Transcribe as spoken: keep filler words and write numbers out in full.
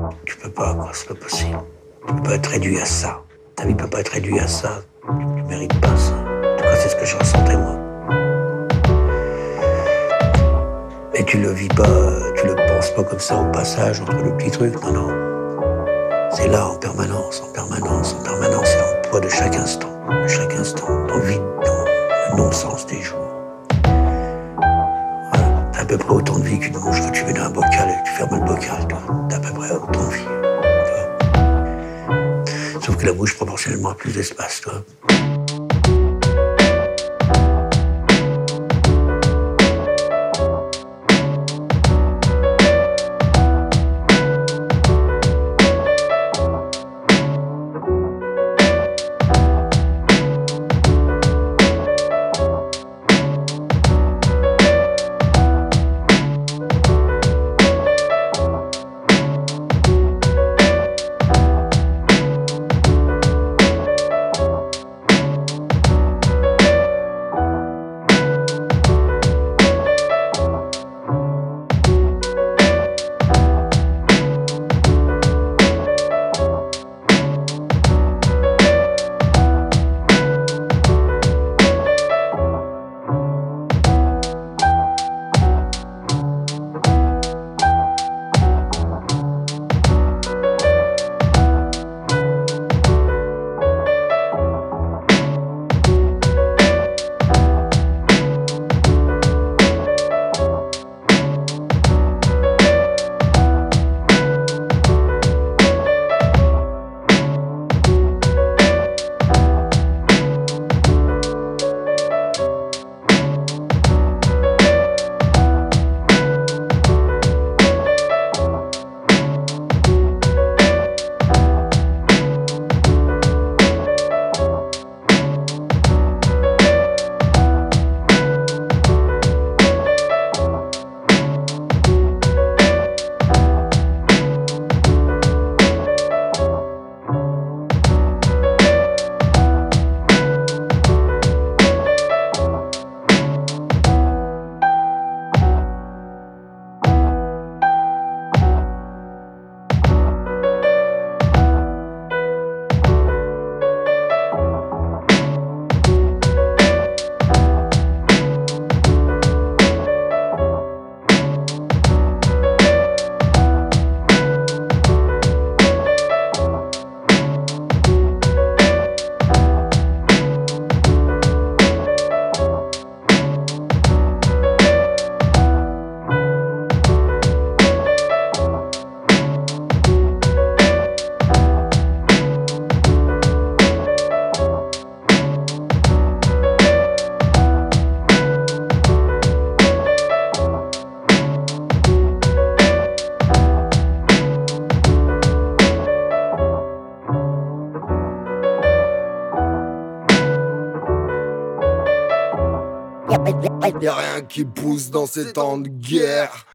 Tu peux pas, quoi, c'est pas possible. Tu peux pas être réduit à ça. Ta vie peut pas être réduite à ça. Tu mérites pas ça. En tout cas, c'est ce que je ressentais, moi. Mais tu le vis pas, tu le penses pas comme ça au passage entre le petit truc, non, non. C'est là en permanence, en permanence, en permanence, et en toi de chaque instant, de chaque instant, dans le vide, dans le non-sens des jours. Voilà, t'as à peu près autant de vie qu'une mouche quand tu mets dans un bocal et que tu fermes le bocal, toi. T'as à peu près autant de vie. Toi. Sauf que la mouche proportionnellement a plus d'espace, toi. Y'a rien qui pousse dans ces temps de guerre.